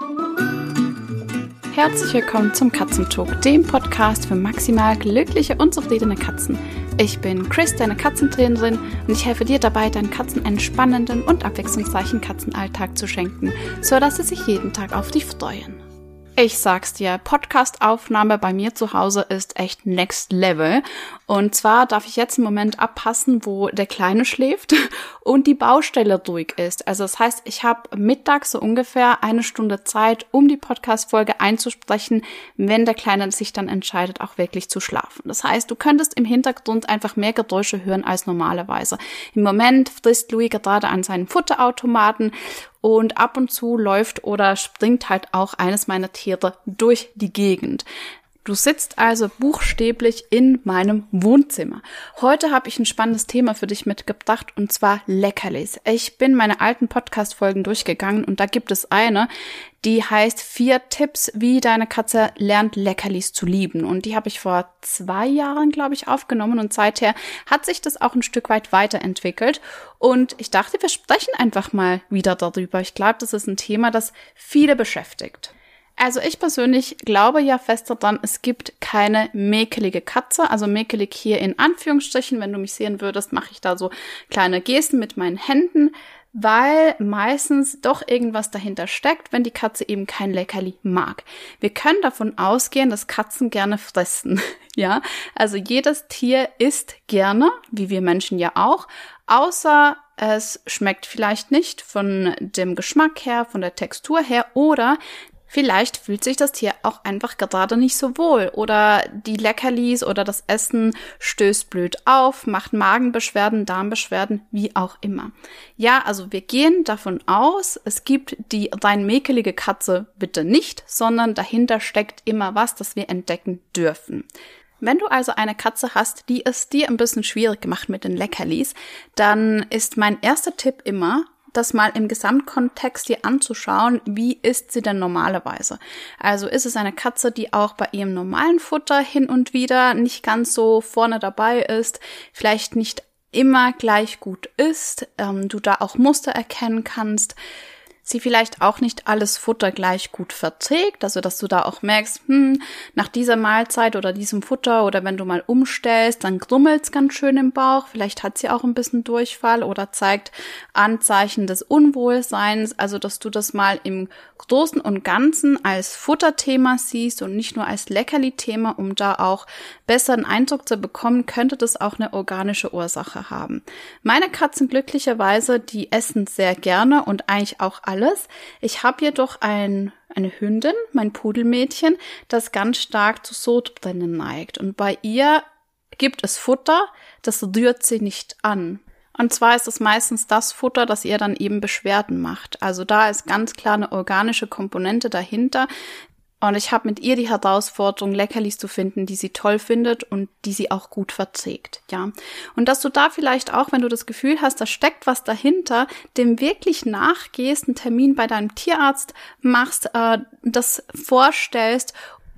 Herzlich willkommen zum Katzentalk, dem Podcast für maximal glückliche und zufriedene Katzen. Ich bin Chris, deine Katzentrainerin, und ich helfe dir dabei, deinen Katzen einen spannenden und abwechslungsreichen Katzenalltag zu schenken, sodass sie sich jeden Tag auf dich freuen. Ich sag's dir, Podcast-Aufnahme bei mir zu Hause ist echt next level. Und zwar darf ich jetzt im Moment abpassen, wo der Kleine schläft und die Baustelle ruhig ist. Also das heißt, ich habe mittags so ungefähr 1 Stunde Zeit, um die Podcast-Folge einzusprechen, wenn der Kleine sich dann entscheidet, auch wirklich zu schlafen. Das heißt, du könntest im Hintergrund einfach mehr Geräusche hören als normalerweise. Im Moment frisst Louis gerade an seinen Futterautomaten und ab und zu läuft oder springt halt auch eines meiner Tiere durch die Gegend. Du sitzt also buchstäblich in meinem Wohnzimmer. Heute habe ich ein spannendes Thema für dich mitgebracht, und zwar Leckerlis. Ich bin meine alten Podcast-Folgen durchgegangen und da gibt es eine, die heißt 4 Tipps, wie deine Katze lernt, Leckerlis zu lieben. Und die habe ich vor 2 Jahren, glaube ich, aufgenommen, und seither hat sich das auch ein Stück weit weiterentwickelt. Und ich dachte, wir sprechen einfach mal wieder darüber. Ich glaube, das ist ein Thema, das viele beschäftigt. Also ich persönlich glaube ja fest daran, es gibt keine mäkelige Katze, also mäkelig hier in Anführungsstrichen. Wenn du mich sehen würdest, mache ich da so kleine Gesten mit meinen Händen, weil meistens doch irgendwas dahinter steckt, wenn die Katze eben kein Leckerli mag. Wir können davon ausgehen, dass Katzen gerne fressen, ja. Also jedes Tier isst gerne, wie wir Menschen ja auch, außer es schmeckt vielleicht nicht von dem Geschmack her, von der Textur her, oder vielleicht fühlt sich das Tier auch einfach gerade nicht so wohl, oder die Leckerlis oder das Essen stößt blöd auf, macht Magenbeschwerden, Darmbeschwerden, wie auch immer. Ja, also wir gehen davon aus, es gibt die rein mäkelige Katze bitte nicht, sondern dahinter steckt immer was, das wir entdecken dürfen. Wenn du also eine Katze hast, die es dir ein bisschen schwierig macht mit den Leckerlis, dann ist mein erster Tipp immer, das mal im Gesamtkontext dir anzuschauen, wie isst sie denn normalerweise. Also ist es eine Katze, die auch bei ihrem normalen Futter hin und wieder nicht ganz so vorne dabei ist, vielleicht nicht immer gleich gut isst, du da auch Muster erkennen kannst, sie vielleicht auch nicht alles Futter gleich gut verträgt, also dass du da auch merkst, nach dieser Mahlzeit oder diesem Futter oder wenn du mal umstellst, dann grummelt's ganz schön im Bauch, vielleicht hat sie auch ein bisschen Durchfall oder zeigt Anzeichen des Unwohlseins, also dass du das mal im Großen und Ganzen als Futterthema siehst und nicht nur als Leckerli-Thema, um da auch besser einen Eindruck zu bekommen, könnte das auch eine organische Ursache haben. Meine Katzen glücklicherweise, die essen sehr gerne und eigentlich auch alles. Ich habe jedoch eine Hündin, mein Pudelmädchen, das ganz stark zu Sodbrennen neigt. Und bei ihr gibt es Futter, das rührt sie nicht an. Und zwar ist es meistens das Futter, das ihr dann eben Beschwerden macht. Also da ist ganz klar eine organische Komponente dahinter. Und ich habe mit ihr die Herausforderung, Leckerlis zu finden, die sie toll findet und die sie auch gut verträgt, ja. Und dass du da vielleicht auch, wenn du das Gefühl hast, da steckt was dahinter, dem wirklich nachgehst, einen Termin bei deinem Tierarzt machst, das vorstellst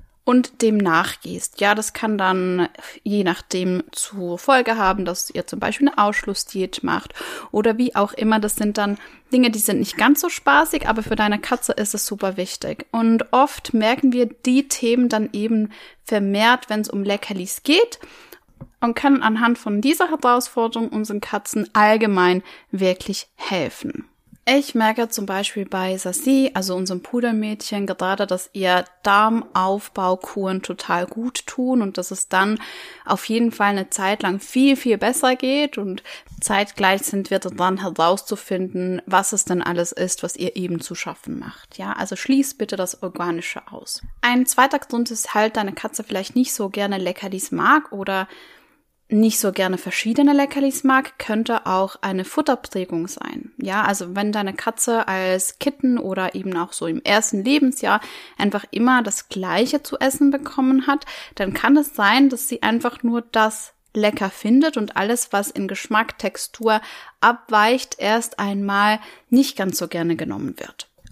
und dem nachgehst. Ja, das kann dann je nachdem zur Folge haben, dass ihr zum Beispiel eine Ausschlussdiät macht oder wie auch immer. Das sind dann Dinge, die sind nicht ganz so spaßig, aber für deine Katze ist es super wichtig. Und oft merken wir die Themen dann eben vermehrt, wenn es um Leckerlis geht, und können anhand von dieser Herausforderung unseren Katzen allgemein wirklich helfen. Ich merke zum Beispiel bei Sassi, also unserem Pudelmädchen, gerade, dass ihr Darmaufbaukuren total gut tun und dass es dann auf jeden Fall eine Zeit lang viel, viel besser geht, und zeitgleich sind wir dran herauszufinden, was es denn alles ist, was ihr eben zu schaffen macht. Ja, also schließ bitte das Organische aus. Ein zweiter Grund ist halt, deine Katze vielleicht nicht so gerne Leckerlis mag oder nicht so gerne verschiedene Leckerlis mag, könnte auch eine Futterprägung sein. Ja, also wenn deine Katze als Kitten oder eben auch so im ersten Lebensjahr einfach immer das Gleiche zu essen bekommen hat, dann kann es sein, dass sie einfach nur das lecker findet und alles, was in Geschmack, Textur abweicht, erst einmal nicht ganz so gerne genommen wird.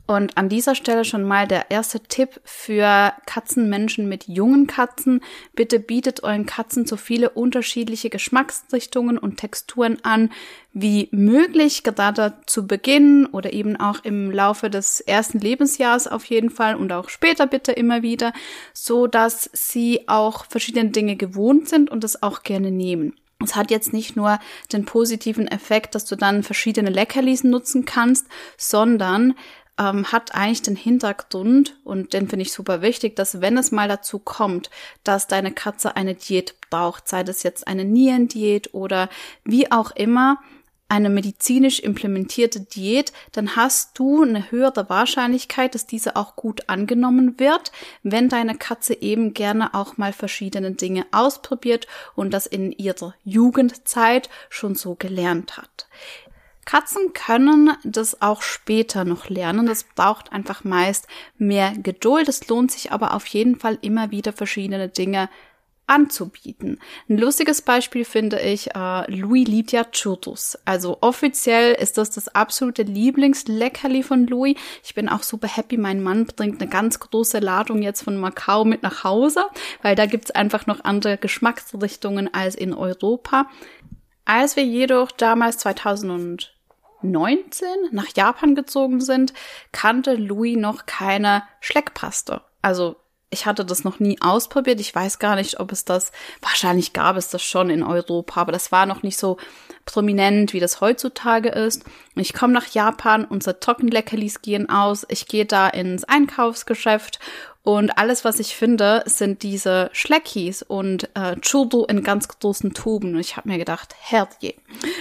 Und an dieser Stelle schon mal der erste Tipp für Katzenmenschen mit jungen Katzen. Bitte bietet euren Katzen so viele unterschiedliche Geschmacksrichtungen und Texturen an wie möglich, gerade zu Beginn oder eben auch im Laufe des ersten Lebensjahres auf jeden Fall und auch später bitte immer wieder, so dass sie auch verschiedene Dinge gewohnt sind und es auch gerne nehmen. Es hat jetzt nicht nur den positiven Effekt, dass du dann verschiedene Leckerlis nutzen kannst, sondern hat eigentlich den Hintergrund, und den finde ich super wichtig, dass wenn es mal dazu kommt, dass deine Katze eine Diät braucht, sei das jetzt eine Nierendiät oder wie auch immer, eine medizinisch implementierte Diät, dann hast du eine höhere Wahrscheinlichkeit, dass diese auch gut angenommen wird, wenn deine Katze eben gerne auch mal verschiedene Dinge ausprobiert und das in ihrer Jugendzeit schon so gelernt hat. Katzen können das auch später noch lernen. Das braucht einfach meist mehr Geduld. Es lohnt sich aber auf jeden Fall immer wieder verschiedene Dinge anzubieten. Ein lustiges Beispiel finde ich, Louis liebt ja Churros. Also offiziell ist das absolute Lieblingsleckerli von Louis. Ich bin auch super happy. Mein Mann bringt eine ganz große Ladung jetzt von Macau mit nach Hause, weil da gibt's einfach noch andere Geschmacksrichtungen als in Europa. Als wir jedoch damals 2019 nach Japan gezogen sind, kannte Louis noch keine Schleckpaste. Also ich hatte das noch nie ausprobiert. Ich weiß gar nicht, ob es das, wahrscheinlich gab es das schon in Europa, aber das war noch nicht so prominent, wie das heutzutage ist. Ich komme nach Japan, unsere Trockenleckerlis gehen aus. Ich gehe da ins Einkaufsgeschäft und alles, was ich finde, sind diese Schleckis und Churro in ganz großen Tuben. Und ich habe mir gedacht, herrje,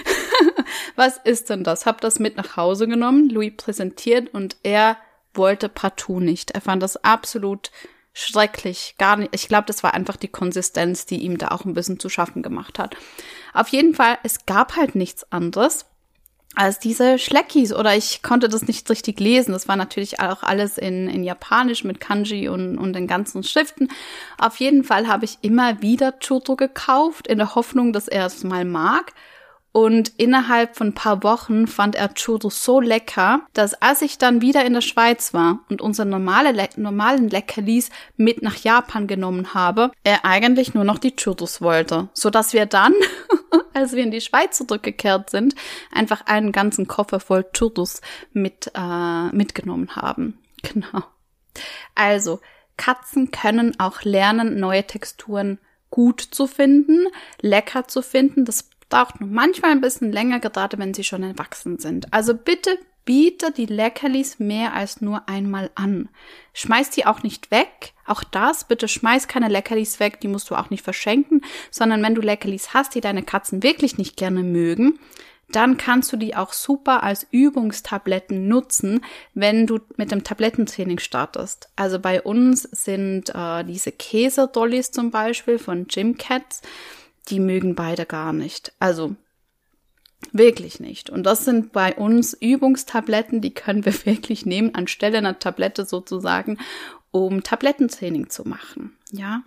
was ist denn das? Hab das mit nach Hause genommen, Louis präsentiert und er wollte partout nicht. Er fand das absolut schrecklich, gar nicht. Ich glaube, das war einfach die Konsistenz, die ihm da auch ein bisschen zu schaffen gemacht hat. Auf jeden Fall, es gab halt nichts anderes als diese Schleckis, oder ich konnte das nicht richtig lesen. Das war natürlich auch alles in Japanisch mit Kanji und den ganzen Schriften. Auf jeden Fall habe ich immer wieder Churro gekauft, in der Hoffnung, dass er es mal mag. Und innerhalb von ein paar Wochen fand er Churro so lecker, dass als ich dann wieder in der Schweiz war und unsere normalen Leckerlis mit nach Japan genommen habe, er eigentlich nur noch die Churros wollte. Sodass wir dann, als wir in die Schweiz zurückgekehrt sind, einfach einen ganzen Koffer voll Churros mitgenommen haben. Genau. Also, Katzen können auch lernen, neue Texturen gut zu finden, lecker zu finden. Das braucht nur manchmal ein bisschen länger, gerade wenn sie schon erwachsen sind. Also bitte biete die Leckerlis mehr als nur einmal an. Schmeiß die auch nicht weg. Auch das, bitte schmeiß keine Leckerlis weg, die musst du auch nicht verschenken, sondern wenn du Leckerlis hast, die deine Katzen wirklich nicht gerne mögen, dann kannst du die auch super als Übungstabletten nutzen, wenn du mit dem Tablettentraining startest. Also bei uns sind diese Käsedollis zum Beispiel von Gym Cats, die mögen beide gar nicht. Also wirklich nicht. Und das sind bei uns Übungstabletten, die können wir wirklich nehmen, anstelle einer Tablette sozusagen, um Tablettentraining zu machen. Ja.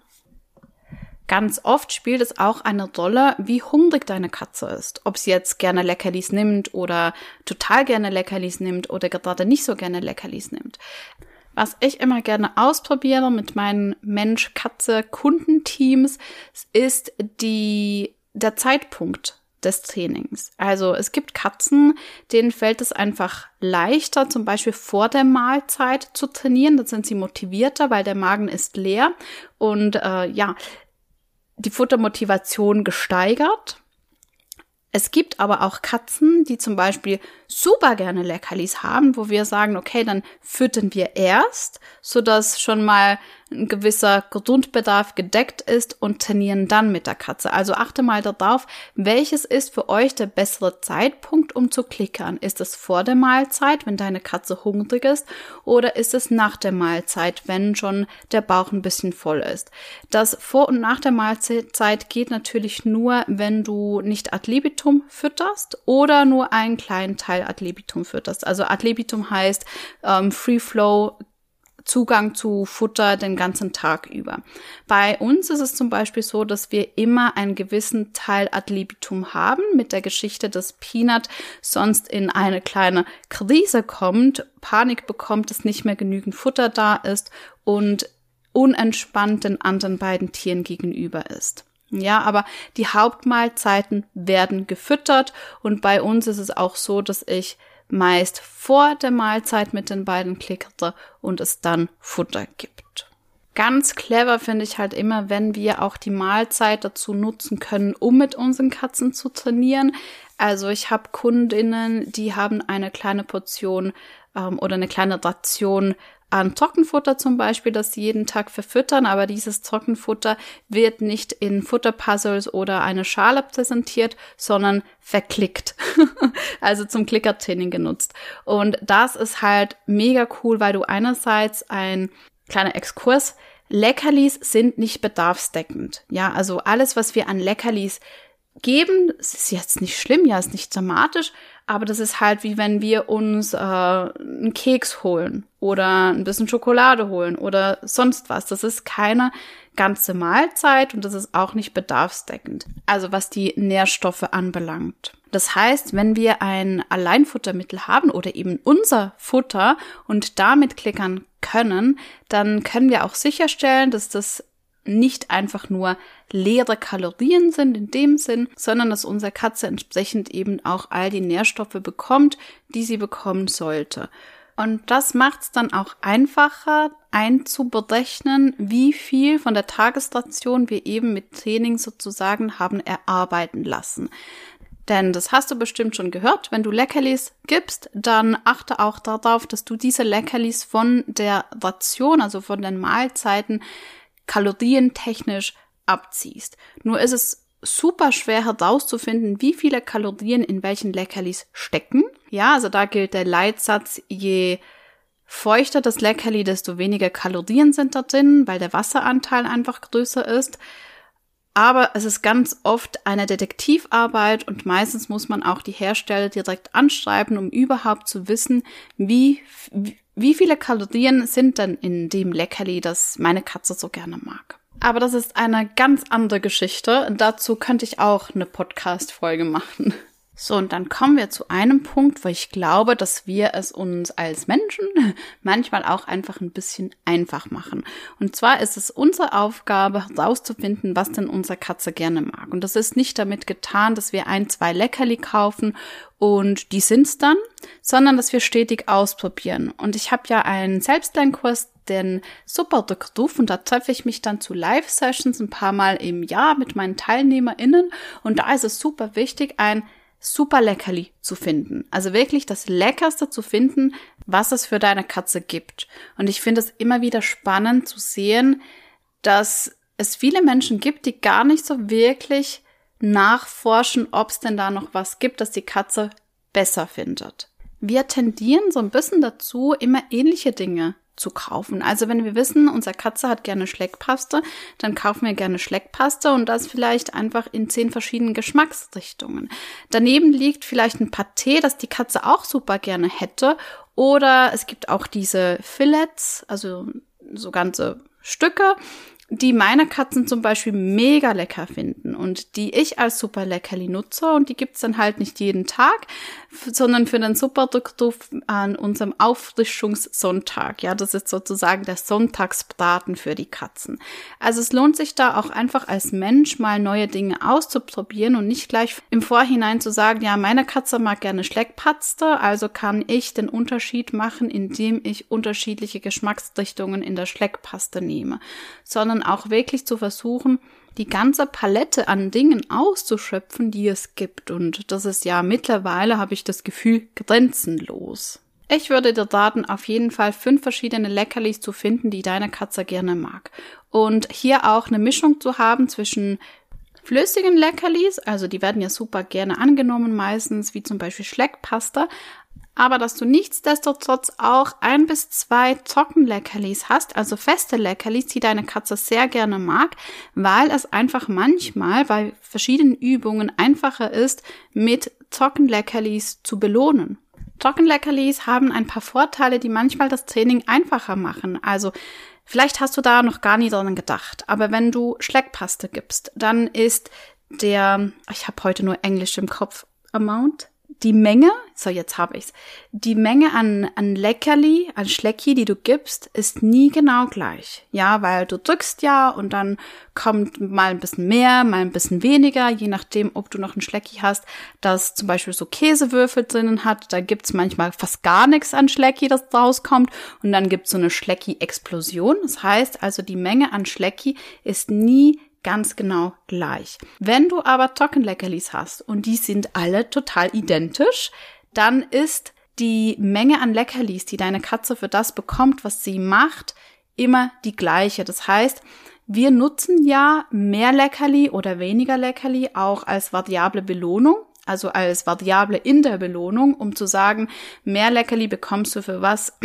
Ganz oft spielt es auch eine Rolle, wie hungrig deine Katze ist. Ob sie jetzt gerne Leckerlis nimmt oder total gerne Leckerlis nimmt oder gerade nicht so gerne Leckerlis nimmt. Was ich immer gerne ausprobiere mit meinen Mensch-Katze-Kundenteams, ist der Zeitpunkt des Trainings. Also es gibt Katzen, denen fällt es einfach leichter, zum Beispiel vor der Mahlzeit zu trainieren. Da sind sie motivierter, weil der Magen ist leer und die Futtermotivation gesteigert. Es gibt aber auch Katzen, die zum Beispiel super gerne Leckerlis haben, wo wir sagen, okay, dann füttern wir erst, sodass schon mal ein gewisser Grundbedarf gedeckt ist und trainieren dann mit der Katze. Also achte mal darauf, welches ist für euch der bessere Zeitpunkt, um zu klickern. Ist es vor der Mahlzeit, wenn deine Katze hungrig ist, oder ist es nach der Mahlzeit, wenn schon der Bauch ein bisschen voll ist? Das vor und nach der Mahlzeit geht natürlich nur, wenn du nicht ad libitum fütterst oder nur einen kleinen Teil ad libitum fütterst. Also ad libitum heißt Free Flow Zugang zu Futter den ganzen Tag über. Bei uns ist es zum Beispiel so, dass wir immer einen gewissen Teil ad libitum haben mit der Geschichte, dass Peanut sonst in eine kleine Krise kommt, Panik bekommt, dass nicht mehr genügend Futter da ist und unentspannt den anderen beiden Tieren gegenüber ist. Ja, aber die Hauptmahlzeiten werden gefüttert und bei uns ist es auch so, dass ich meist vor der Mahlzeit mit den beiden klickere und es dann Futter gibt. Ganz clever finde ich halt immer, wenn wir auch die Mahlzeit dazu nutzen können, um mit unseren Katzen zu trainieren. Also ich habe Kundinnen, die haben eine kleine Portion oder eine kleine Ration an Trockenfutter zum Beispiel, das sie jeden Tag verfüttern, aber dieses Trockenfutter wird nicht in Futterpuzzles oder eine Schale präsentiert, sondern verklickt, also zum Klickertraining genutzt. Und das ist halt mega cool, weil du einerseits ein kleiner Exkurs, Leckerlis sind nicht bedarfsdeckend. Ja, also alles, was wir an Leckerlis geben, das ist jetzt nicht schlimm, ja, ist nicht dramatisch, aber das ist halt wie wenn wir uns einen Keks holen oder ein bisschen Schokolade holen oder sonst was. Das ist keine ganze Mahlzeit und das ist auch nicht bedarfsdeckend, also was die Nährstoffe anbelangt. Das heißt, wenn wir ein Alleinfuttermittel haben oder eben unser Futter und damit klickern können, dann können wir auch sicherstellen, dass das nicht einfach nur leere Kalorien sind in dem Sinn, sondern dass unsere Katze entsprechend eben auch all die Nährstoffe bekommt, die sie bekommen sollte. Und das macht es dann auch einfacher einzuberechnen, wie viel von der Tagesration wir eben mit Training sozusagen haben erarbeiten lassen. Denn das hast du bestimmt schon gehört, wenn du Leckerlis gibst, dann achte auch darauf, dass du diese Leckerlis von der Ration, also von den Mahlzeiten, kalorientechnisch abziehst. Nur ist es super schwer herauszufinden, wie viele Kalorien in welchen Leckerlis stecken. Ja, also da gilt der Leitsatz, je feuchter das Leckerli, desto weniger Kalorien sind da drin, weil der Wasseranteil einfach größer ist. Aber es ist ganz oft eine Detektivarbeit und meistens muss man auch die Hersteller direkt anschreiben, um überhaupt zu wissen, wie viele Kalorien sind denn in dem Leckerli, das meine Katze so gerne mag. Aber das ist eine ganz andere Geschichte. Dazu könnte ich auch eine Podcast-Folge machen. So, und dann kommen wir zu einem Punkt, wo ich glaube, dass wir es uns als Menschen manchmal auch einfach ein bisschen einfach machen. Und zwar ist es unsere Aufgabe, herauszufinden, was denn unsere Katze gerne mag. Und das ist nicht damit getan, dass wir 1-2 Leckerli kaufen und die sind's dann, sondern dass wir stetig ausprobieren. Und ich habe ja einen Selbstlernkurs, den Superdrückruf, und da treffe ich mich dann zu Live-Sessions ein paar Mal im Jahr mit meinen TeilnehmerInnen. Und da ist es super wichtig, ein super Leckerli zu finden. Also wirklich das Leckerste zu finden, was es für deine Katze gibt. Und ich finde es immer wieder spannend zu sehen, dass es viele Menschen gibt, die gar nicht so wirklich nachforschen, ob es denn da noch was gibt, das die Katze besser findet. Wir tendieren so ein bisschen dazu, immer ähnliche Dinge zu kaufen. Also wenn wir wissen, unsere Katze hat gerne Schleckpaste, dann kaufen wir gerne Schleckpaste und das vielleicht einfach in 10 verschiedenen Geschmacksrichtungen. Daneben liegt vielleicht ein Pâté, das die Katze auch super gerne hätte, oder es gibt auch diese Fillets, also so ganze Stücke, die meine Katzen zum Beispiel mega lecker finden und die ich als super Leckerli nutze, und die gibt's dann halt nicht jeden Tag, sondern für den Superdrückruf an unserem Auffrischungssonntag. Ja, das ist sozusagen der Sonntagsbraten für die Katzen. Also es lohnt sich da auch einfach als Mensch mal neue Dinge auszuprobieren und nicht gleich im Vorhinein zu sagen, ja, meine Katze mag gerne Schleckpaste, also kann ich den Unterschied machen, indem ich unterschiedliche Geschmacksrichtungen in der Schleckpaste nehme, sondern auch wirklich zu versuchen, die ganze Palette an Dingen auszuschöpfen, die es gibt. Und das ist ja mittlerweile, habe ich das Gefühl, grenzenlos. Ich würde dir raten, auf jeden Fall 5 verschiedene Leckerlis zu finden, die deine Katze gerne mag. Und hier auch eine Mischung zu haben zwischen flüssigen Leckerlis, also die werden ja super gerne angenommen meistens, wie zum Beispiel Schleckpaste, aber dass du nichtsdestotrotz auch 1 bis 2 Trockenleckerlis hast, also feste Leckerlis, die deine Katze sehr gerne mag, weil es einfach manchmal bei verschiedenen Übungen einfacher ist, mit Trockenleckerlis zu belohnen. Trockenleckerlis haben ein paar Vorteile, die manchmal das Training einfacher machen. Also vielleicht hast du da noch gar nie dran gedacht, aber wenn du Schleckpaste gibst, dann ist ich habe heute nur Englisch im Kopf, Amount, die Menge, die Menge an Leckerli, an Schlecki, die du gibst, ist nie genau gleich. Ja, weil du drückst ja und dann kommt mal ein bisschen mehr, mal ein bisschen weniger, je nachdem, ob du noch ein Schlecki hast, das zum Beispiel so Käsewürfel drinnen hat. Da gibt's manchmal fast gar nichts an Schlecki, das rauskommt. Und dann gibt's so eine Schlecki-Explosion. Das heißt also, die Menge an Schlecki ist nie ganz genau gleich. Wenn du aber Trockenleckerlis hast und die sind alle total identisch, dann ist die Menge an Leckerlis, die deine Katze für das bekommt, was sie macht, immer die gleiche. Das heißt, wir nutzen ja mehr Leckerli oder weniger Leckerli auch als variable Belohnung, also als Variable in der Belohnung, um zu sagen, mehr Leckerli bekommst du für was,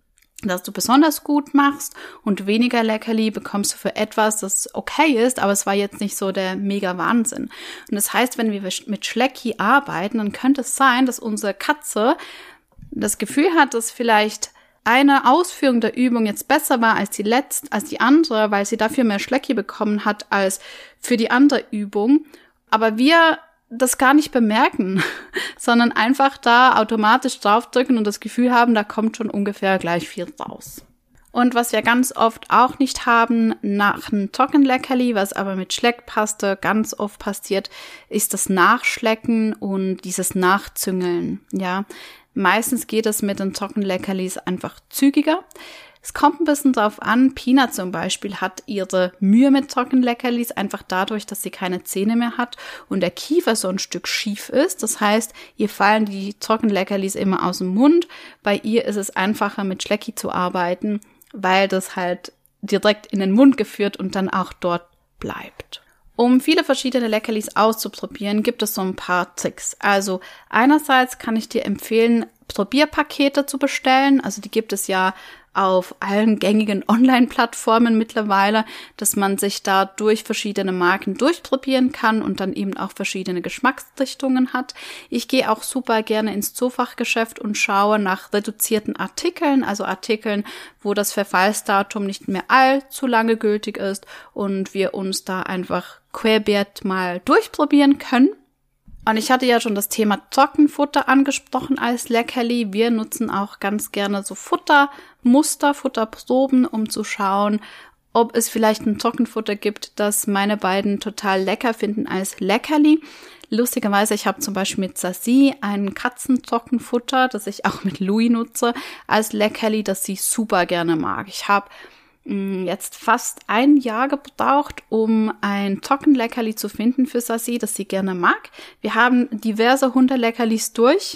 das du besonders gut machst und weniger Leckerli bekommst du für etwas, das okay ist, aber es war jetzt nicht so der mega Wahnsinn. Und das heißt, wenn wir mit Schlecki arbeiten, dann könnte es sein, dass unsere Katze das Gefühl hat, dass vielleicht eine Ausführung der Übung jetzt besser war als die andere, weil sie dafür mehr Schlecki bekommen hat als für die andere Übung. Aber wir das gar nicht bemerken, sondern einfach da automatisch draufdrücken und das Gefühl haben, da kommt schon ungefähr gleich viel raus. Und was wir ganz oft auch nicht haben nach einem Trockenleckerli, was aber mit Schleckpaste ganz oft passiert, ist das Nachschlecken und dieses Nachzüngeln. Ja, meistens geht es mit den Trockenleckerlis einfach zügiger. Es kommt ein bisschen drauf an, Pina zum Beispiel hat ihre Mühe mit Trockenleckerlis einfach dadurch, dass sie keine Zähne mehr hat und der Kiefer so ein Stück schief ist. Das heißt, ihr fallen die Trockenleckerlis immer aus dem Mund. Bei ihr ist es einfacher, mit Schlecki zu arbeiten, weil das halt direkt in den Mund geführt und dann auch dort bleibt. Um viele verschiedene Leckerlis auszuprobieren, gibt es so ein paar Tricks. Also einerseits kann ich dir empfehlen, Probierpakete zu bestellen. Also die gibt es ja auf allen gängigen Online-Plattformen mittlerweile, dass man sich da durch verschiedene Marken durchprobieren kann und dann eben auch verschiedene Geschmacksrichtungen hat. Ich gehe auch super gerne ins Zoofachgeschäft und schaue nach reduzierten Artikeln, also Artikeln, wo das Verfallsdatum nicht mehr allzu lange gültig ist und wir uns da einfach querbeet mal durchprobieren können. Und ich hatte ja schon das Thema Trockenfutter angesprochen als Leckerli. Wir nutzen auch ganz gerne so Futtermuster, Futterproben, um zu schauen, ob es vielleicht ein Trockenfutter gibt, das meine beiden total lecker finden als Leckerli. Lustigerweise, ich habe zum Beispiel mit Sassy ein Katzentrockenfutter, das ich auch mit Louis nutze, als Leckerli, das sie super gerne mag. Ich habe jetzt fast ein Jahr gebraucht, um ein Trockenleckerli zu finden für Sassy, das sie gerne mag. Wir haben diverse Hundeleckerlis durch,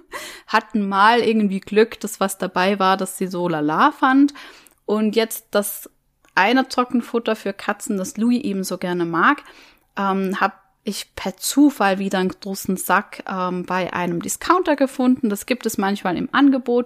hatten mal irgendwie Glück, dass was dabei war, dass sie so lala fand. Und jetzt das eine Trockenfutter für Katzen, das Louis eben so gerne mag, habe ich per Zufall wieder einen großen Sack bei einem Discounter gefunden. Das gibt es manchmal im Angebot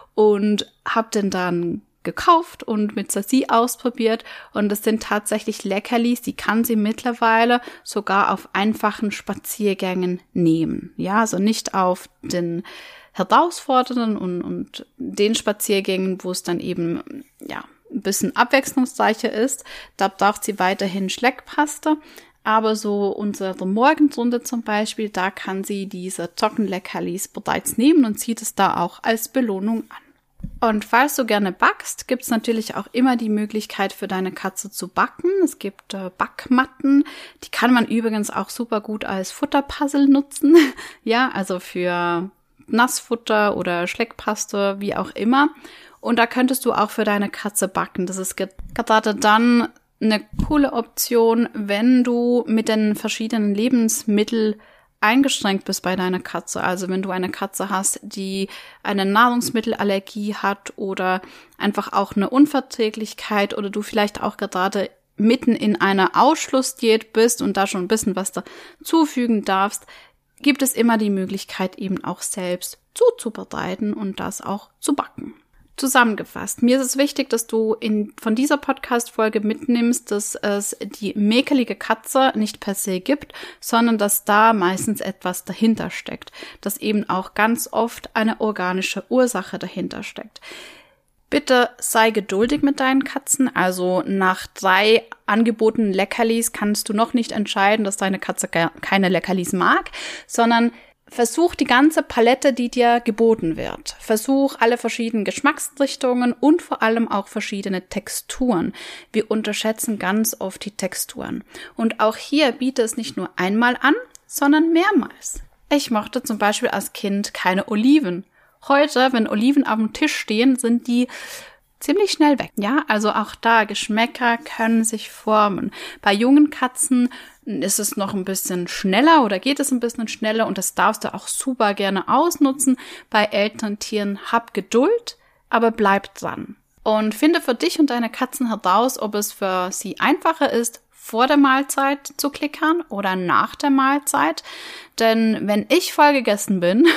und habe den dann gekauft und mit Sassy ausprobiert und das sind tatsächlich Leckerlis, die kann sie mittlerweile sogar auf einfachen Spaziergängen nehmen. Ja, also nicht auf den herausfordernden und den Spaziergängen, wo es dann eben ja ein bisschen abwechslungsreicher ist. Da braucht sie weiterhin Schleckpaste. Aber so unsere Morgenrunde zum Beispiel, da kann sie diese Trockenleckerlis bereits nehmen und zieht es da auch als Belohnung an. Und falls du gerne backst, gibt es natürlich auch immer die Möglichkeit für deine Katze zu backen. Es gibt Backmatten, die kann man übrigens auch super gut als Futterpuzzle nutzen. Ja, also für Nassfutter oder Schleckpaste, wie auch immer. Und da könntest du auch für deine Katze backen. Das ist gerade dann eine coole Option, wenn du mit den verschiedenen Lebensmitteln eingeschränkt bist bei deiner Katze. Also wenn du eine Katze hast, die eine Nahrungsmittelallergie hat oder einfach auch eine Unverträglichkeit oder du vielleicht auch gerade mitten in einer Ausschlussdiät bist und da schon ein bisschen was dazufügen darfst, gibt es immer die Möglichkeit, eben auch selbst zuzubereiten und das auch zu backen. Zusammengefasst, mir ist es wichtig, dass du von dieser Podcast-Folge mitnimmst, dass es die mäkelige Katze nicht per se gibt, sondern dass da meistens etwas dahinter steckt, dass eben auch ganz oft eine organische Ursache dahinter steckt. Bitte sei geduldig mit deinen Katzen, also nach 3 angebotenen Leckerlis kannst du noch nicht entscheiden, dass deine Katze keine Leckerlis mag, sondern versuch die ganze Palette, die dir geboten wird. Versuch alle verschiedenen Geschmacksrichtungen und vor allem auch verschiedene Texturen. Wir unterschätzen ganz oft die Texturen. Und auch hier biete es nicht nur einmal an, sondern mehrmals. Ich mochte zum Beispiel als Kind keine Oliven. Heute, wenn Oliven auf dem Tisch stehen, sind die ziemlich schnell weg. Ja, also auch da, Geschmäcker können sich formen. Bei jungen Katzen ist es noch ein bisschen schneller oder geht es ein bisschen schneller und das darfst du auch super gerne ausnutzen. Bei älteren Tieren hab Geduld, aber bleib dran. Und finde für dich und deine Katzen heraus, ob es für sie einfacher ist, vor der Mahlzeit zu klickern oder nach der Mahlzeit. Denn wenn ich voll gegessen bin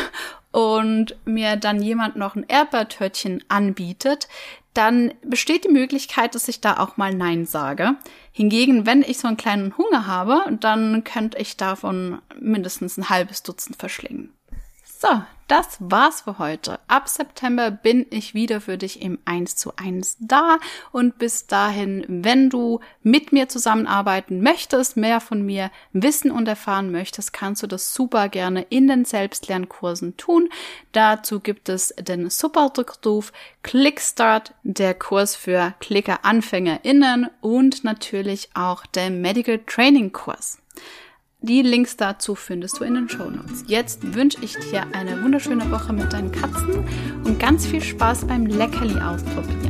und mir dann jemand noch ein Erdbeertörtchen anbietet, dann besteht die Möglichkeit, dass ich da auch mal Nein sage. Hingegen, wenn ich so einen kleinen Hunger habe, dann könnte ich davon mindestens ein halbes Dutzend verschlingen. So, das war's für heute. Ab September bin ich wieder für dich im 1:1 da und bis dahin, wenn du mit mir zusammenarbeiten möchtest, mehr von mir wissen und erfahren möchtest, kannst du das super gerne in den Selbstlernkursen tun. Dazu gibt es den Super-Rückruf Clickstart, der Kurs für Klicker-AnfängerInnen und natürlich auch der Medical Training Kurs. Die Links dazu findest du in den Shownotes. Jetzt wünsche ich dir eine wunderschöne Woche mit deinen Katzen und ganz viel Spaß beim Leckerli ausprobieren.